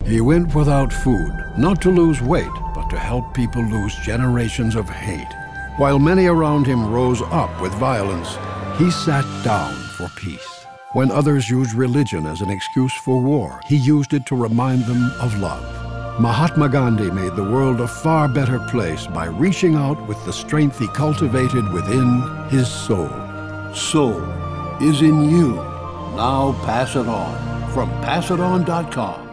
He went without food, not to lose weight, but to help people lose generations of hate. While many around him rose up with violence, he sat down for peace. When others used religion as an excuse for war, he used it to remind them of love. Mahatma Gandhi made the world a far better place by reaching out with the strength he cultivated within his soul. Soul is in you. Now pass it on from PassItOn.com.